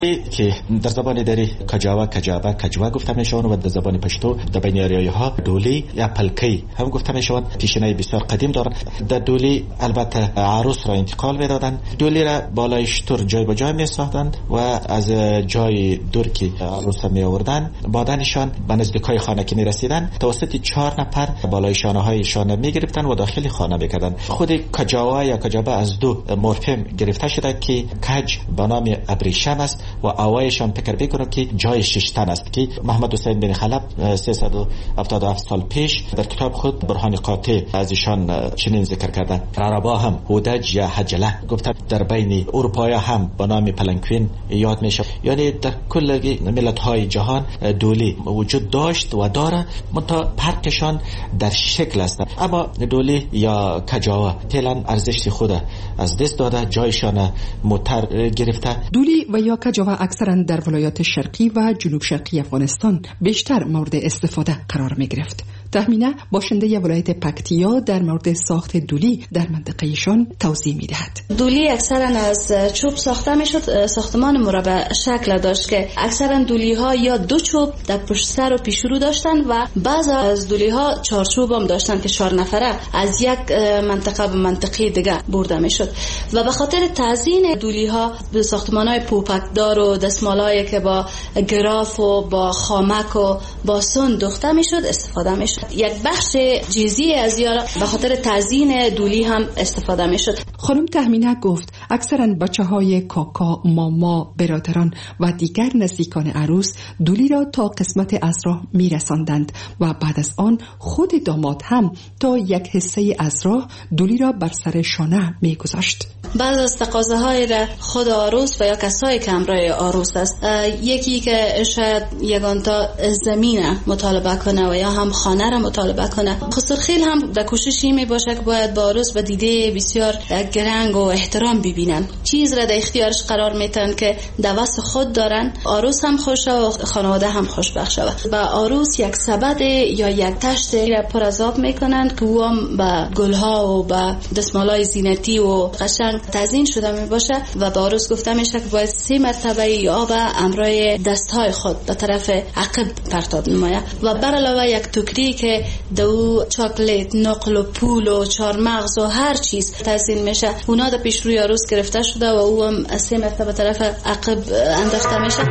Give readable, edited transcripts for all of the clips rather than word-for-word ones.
که در زبان دری کجاوا، کجابه، کجوا گفته میشوند و در زبان پشتو در بین اریایها دولی یا پلکی هم گفته میشوند. پیشینه بسیار قدیم دارند. در دولی البته عروس را انتقال میدادند. دولی را بالای شتر جای به جای میساختند و از جای دور که عروس می آوردند بعدنشان به نزدیکای خانه که میرسیدند توسط 4 نفر بالای شانه هایشان میگرفتند و داخل خانه میکردند. خود کجاوا یا کجابه از دو مورفم گرفته شده که کج به نام ابریشم است و اوایشان فکر بکنه که جای ششتن است که محمد حسین بن خلب 377 سال پیش در کتاب خود برهان قاطع از ایشان چنین ذکر کرده. عربا هم هودج یا حجله گفته در بین اروپایی هم به نام پلنگوین یاد میشه. یعنی در کل ملت های جهان دولی وجود داشت و داره، منتها فرقشان در شکل است. اما دولی یا کجاوا فعلا ارزش خود از دست داده، جایشان متر گرفته. دولی و یا کجاوا اکثرا در ولایات شرقی و جنوب شرقی افغانستان بیشتر مورد استفاده قرار می گرفت. تهمینه باشنده ولایت پکتیا در مورد ساخت دولی در منطقهشان توضیح می دهد. دولی اکثرا از چوب ساخته می شد. ساختمان مربع شکل داشت که اکثرا دولی ها یا 2 چوب در پشت سر و پیشرو داشتن و بعض از دولی ها 4 چوب هم داشتن که 4 نفره از یک منطقه به منطقه دیگه برده می شد. و به خاطر تزیین دولی ها به ساختمان های پوپکدار و دستمالایی که با گراف و با خامک و با سن دوخته می شد استفاده می شد. یک بخش جزئی از یارا به خاطر تزیین دولی هم استفاده می شد. خانم تهمینه گفت اکثرا بچه‌های کاکا، ماما، برادران و دیگر نزدیکان عروس دولی را تا قسمت عذرا می رساندند و بعد از آن خود داماد هم تا یک حصه عذرا دولی را بر سر شانه می گذاشت. بعض از تقاضاهای را خود عروس و یا کسایی که همراه عروس است، یکی که شاید یگان تا زمین مطالبه کنه و یا هم خانه را مطالبه کنه. خسرخیل هم در کوششی می باشه که باید با عروس و دیده بسیار گرنگ و احترام ببینن. چیز را در اختیارش قرار میتن که دوست خود دارن، عروس هم خوش و خانواده هم خوشبخت شود. با عروس یک سبد یا یک تشت را پر از آب میکنن که او هم با گلها و با دستمالای زینتی و قشنگ تزیین شده می باشه و با عروس گفته میشه که باید 3 مرتبه آب امرای دستهای خود به طرف عقب پرتاب نماید و بر علاوه یک توکری که دو چاکلیت، نقل و پول و چارمغز و هر چیز تزیین میشه، اونا در پیش روی عروس گرفته شده و او هم 3 مرتبه طرف عقب انداخته میشه.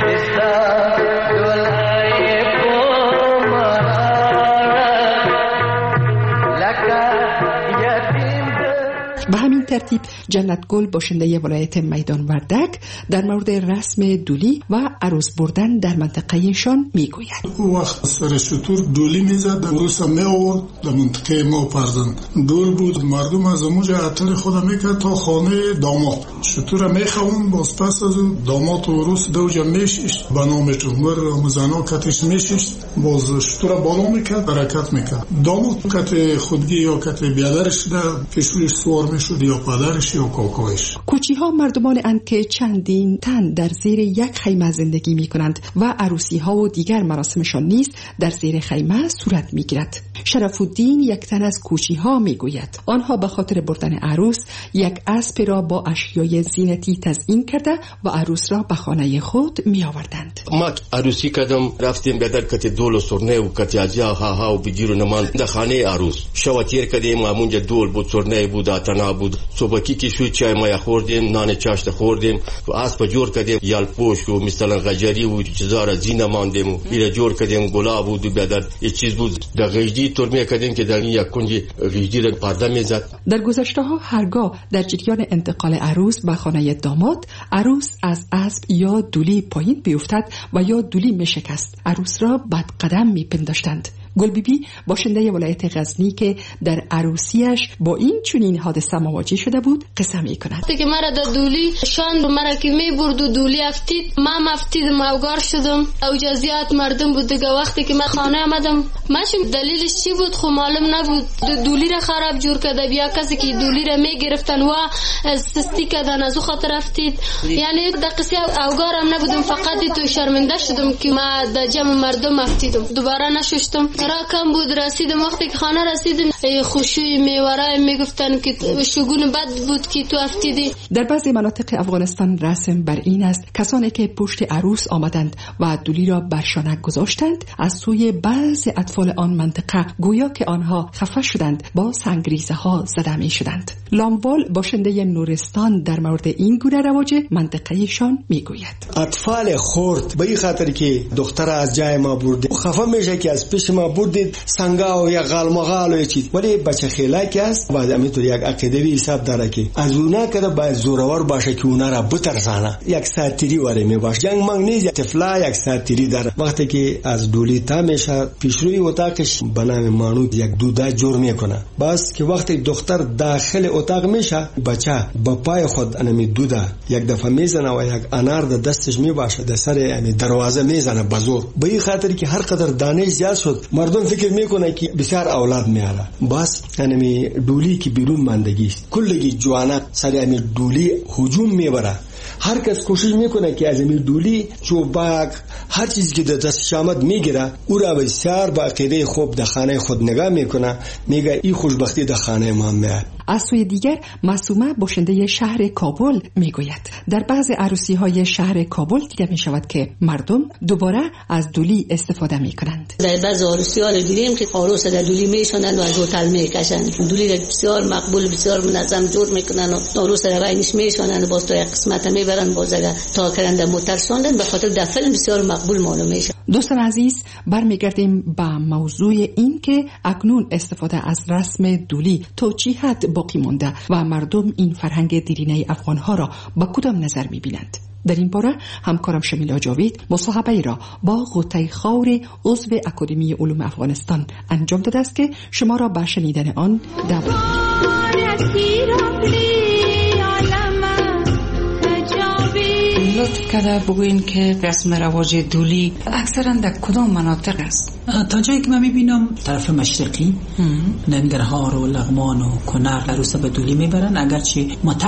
به همین ترتیب جنت گل باشنده ولایت میدان وردک در مورد رسم دولی و عروس بردن در منطقهشان میگوید. او وقت سر شطور دولی میزد، عروس می آورد در منطقه ما فرزند. دول بود، مردم از اونجا عطر خود میکرد تا خانه داماد. شطور میخوان، باز پس از داماد و عروس دوجا میششت، بنامشون مر زنا کتش میششت، باز شطور بالا میکرد، حرکت میکرد. داماد کت خودگی یا کت بیادرش در پیشویش سوار میشد یا پدرش یا کاکایش. کوچی ها مردمان اند که چندین تن در زیر یک خیمه زندگی می کنند و عروسی ها و دیگر مراسمشان نیز در زیر خیمه صورت می گیرد. شرف الدین یک تن از کوچی ها می گوید آنها به خاطر بردن عروس یک اسب را با اشیای زینتی تزیین کرده و عروس را به خانه خود می آوردند. ما عروسی کردم، رفتیم بدر کت دول و سرنه و کت ازیا ها و بگیر و نمان در خانه عروس شواتیر کردیم. همونجا دول بود، سرنه بود، آتنا بود. صبحی که شوی چای ما خوردیم، نان چاشت خوردیم و اسب جور کردیم، یالپوش و مثلا غجری و چیزا را زینه ماندیم و اینا جور کردیم، گلاب بود و بدر یه چیز بود. در غجری ترمه کردیم که در یک کنج غجری را پرده میزد. در گذشته ها هرگاه در جریان انتقال عروس به خانه داماد، عروس از اسب یا دولی پایین بیفتد و یا دولی میشکست، عروس را بد قدم میپنداشتند. گل بیبی باشنده ولایت غزنی که در عروسیش با این چنین حادثه مواجه شده بود قصه می‌کند. که مرا در دولی شاند مرا که می‌برد و دولی افتید، من افتیدم اوگار شدم. او جزیات مردم بود دیگه. وقتی که من خانه آمدم ماشم دلیلش چی بود خو معلوم نبود. دولی را خراب جور کرده، بیا کسی که دولی را میگرفتن و سستی کردن از او خاطر افتید. یعنی در قصه اوگارم نبودم، فقط تو شرمنده شدم که ما در جمع مردم افتیدم. دوباره نشستم. را کم بود. رسیدم وقتی که خانه رسیدم خوشوی میوره میگفتن که شگون بد بود که تو افتیدی. در بعضی مناطق افغانستان رسم بر این است کسانی که پشت عروس آمدند و دولی را بر شانه گذاشتند از سوی بعضی اطفال آن منطقه گویا که آنها خفه شدند با سنگریزه ها زده می شدند. لاموال باشنده نورستان در مورد این گونه رواج منطقه‌شان می گوید. اطفال خرد به این خاطر که دختر از جای ما برده خفه میشه که از پیش ما بردید سنگا و یا غالمغال و یا چیز، ولی بچه خیلاکی است بعد همینطور یک عقیدوی حساب داره که از اونا که باید زورور باشه که اونا را بترسانه. یک ساتیری واره می باشه، جنگ منگ نیست، طفلا یک ساتیری داره. وقتی که از دولی تا میشه پیشروی اتاقش به نام مانو یک دوده جور میکنه، بس که وقتی دختر داخل اتاق میشه بچه با پای خود انمی دوده یک دفعه میزنه و یک انار در دستش میباشه در سر یعنی دروازه میزنه بزور. به این خاطر که هر قدر دانش زیاد شد مردم فکر میکنه که بسیار اولاد میاره. بس یعنی دولی که بیرون ماندگی است کلگی جوانک سر یعنی دولی هجوم میبره. هر کس کوشش میکنه که از این دولی چوبک هر چیزی که در دستش آمد میگیره او را بسیار با عقیده خوب در خانه خود نگاه میکنه، میگه این خوشبختی در خانه ما میاد. از سوی دیگر معصومه باشنده شهر کابل میگوید در بعض عروسی های شهر کابل دیده می شود که مردم دوباره از دولی استفاده می کنند. در بعض عروسی ها دیدیم که عروس در دولی میشونن و از هتل میکشن. دولی را بسیار مقبول بسیار منظم جور میکنن و عروس را بینش میشونن باز تو یک قسمت میبرن باز اگر تا کرنده موتر شوندن به خاطر در فیلم بسیار مقبول معلوم میشه. دوستان عزیز برمیگردیم به موضوع این که اکنون استفاده از رسم دولی تا چه حد باقی مانده و مردم این فرهنگ دیرینه افغانها را با کدام نظر میبینند. در این باره همکارم شمیلا جاوید مصاحبه را با غوطه خاور عضو اکادمی علوم افغانستان انجام داده است که شما را به شنیدن آن دعوت لطف کرده بگوین که رسم رواج دولی اکثرا در کدام مناطق است؟ تا جایی که من میبینم طرف مشرقی ننگرهار و لغمان و کنر عروسا به دولی میبرن، اگرچه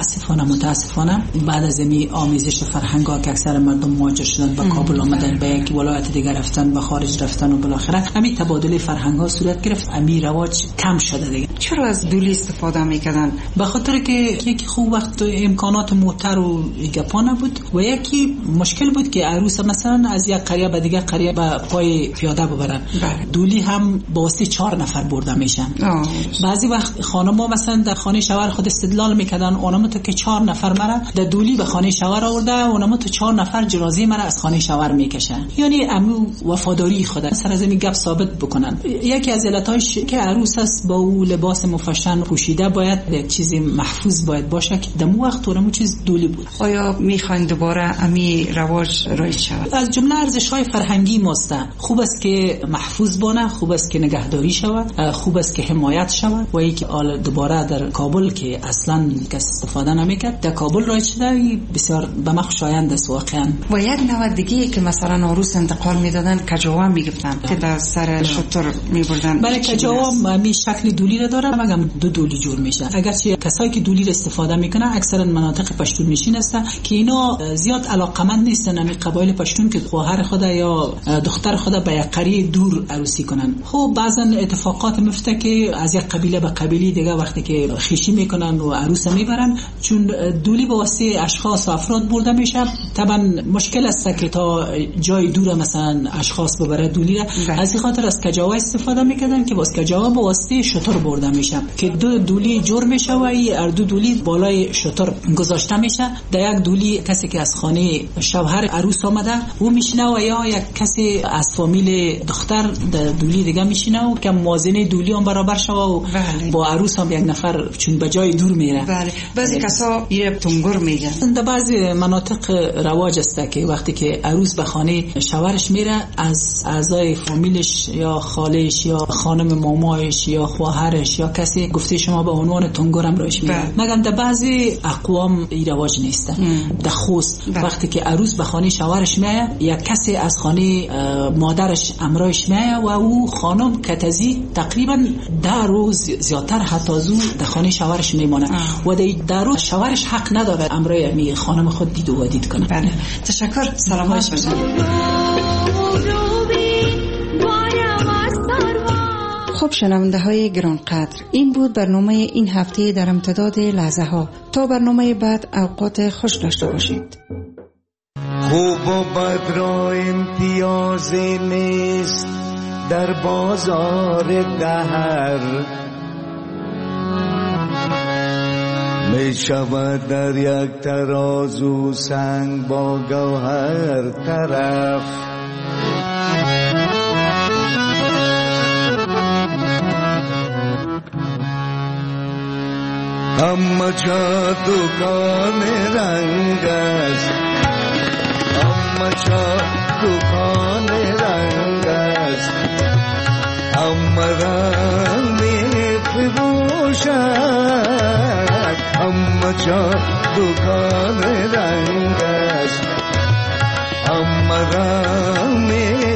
متاسفانه بعد از این آمیزش فرهنگا که اکثر مردم مهاجر شدن به کابل آمدن به یک ولایت دیگر رفتن به خارج رفتن و بالاخره همین تبادل فرهنگا صورت گرفت، همین رواج کم شده دیگه. چرا از دولی استفاده میکردن؟ به خاطر که یکی خوب وقت امکانات موتر و گپا نبود و یکی مشکل بود که عروس مثلا از یک قریه به دیگه قریه به پای پیاده ببرن. دولی هم با واسه 4 نفر برده میشن. بعضی وقت خانم‌ها مثلا در خانه شوهر خود استدلال میکردن اونم تو که 4 نفر مرا در دولی به خانه شوهر آورده، اونم تو 4 نفر جنازه مرا از خانه شوهر میکشن. یعنی امو وفاداری خود سر از این گپ ثابت بکنن. یکی از علتاش که عروس است با او لباس مفشن پوشیده باید یک چیزی محفوظ باید باشه که دمو وقت اونم چیز دولی بود. آیا میخواین دوباره امی رواج رایج شود؟ از جمله ارزش‌های فرهنگی ماست. خوب است که محفوظ بانه، خوب است که نگهداری شود، خوب است که حمایت شود و اینکه دوباره در کابل که اصلا کس استفاده نمیکرد در کابل رایج شده بسیار به من خوشایند است واقعا. و یک نوع دیگه که مثلا عروس انتقال میدادن کجاوا میگفتن که در سر شتر میبردن. برای کجاوا می شکل دولی را داره مگم دو دولی جور میشه. اگرچه کسایی که دولی را استفاده میکنن اکثرا مناطق پشتون نشین هستن که اینا زیاد علاقمند نیستن همین قبایل پشتون که خواهر خود یا دختر خود به یک قریه دور عروسی کنن. خب بعضا اتفاقات میفته که از یک قبیله به قبیله دیگه وقتی که خوشی میکنن و عروس میبرن چون دولی با واسه اشخاص و افراد برده میشه طبعا مشکل است که تا جای دور مثلا اشخاص ببره دولی را. از این خاطر از کجاوا استفاده میکردن که واسه کجاوا با واسه شتر برده میشه که دو دولی جور میشه و این دو دولی بالای شتر گذاشته میشه. در یک دولی کسی که از خانه شوهر عروس آمده او میشینه و یا یک کسی از فامیل دختر در دولی دیگه میشینه و که موازنه دولی هم برابر شوه و با عروس هم یک نفر چون به جای دور میره. بله بعضی کسا یه تنگر میگن. در بعضی مناطق رواج است که وقتی که عروس به خانه شوهرش میره از اعضای فامیلش یا خالش یا خانم مامایش یا خواهرش یا کسی گفته شما به عنوان تنگر هم روش میره. مگم در بعضی اقوام این رواج نیست. در خوست وقتی که عروس به خانه شوهرش میره یک کسی از خانه مادرش امرایش میه و او خانم کتزی تقریبا 10 روز زیادتر حتی از او در خانه شوهرش میمانه و در روز شوهرش حق نداره امرای می خانم خود دید و دید کنه. بله تشکر. سلامت باشید. خب شنونده های گرانقدر، این بود برنامه این هفته در امتداد لحظه ها. تا برنامه بعد اوقات خوش داشته باشید. خوب و بد را امتیازی نیست در بازار دهر، می شود در یک ترازو سنگ با گوهر طرف. اما جا دکان رنگ است، اما جا دکان رنگ است، اما رنگ می فروشد. اما جا دکان رنگ است، اما رنگ می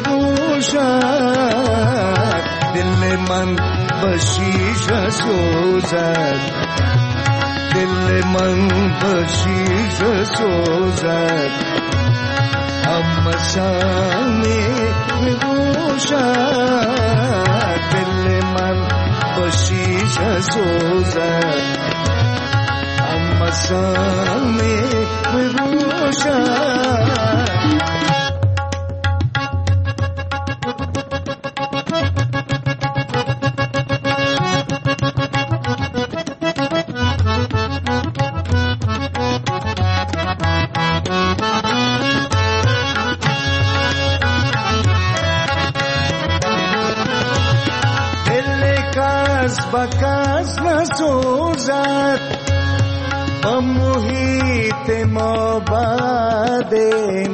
فروشد. دل من بشیشه سوزد، دل من بشیشه سوزد. اما سامی بگوشد، دل من بشیشه سوزد. اما سامی بگوشد. بکس نسوزد با محیط ما بده،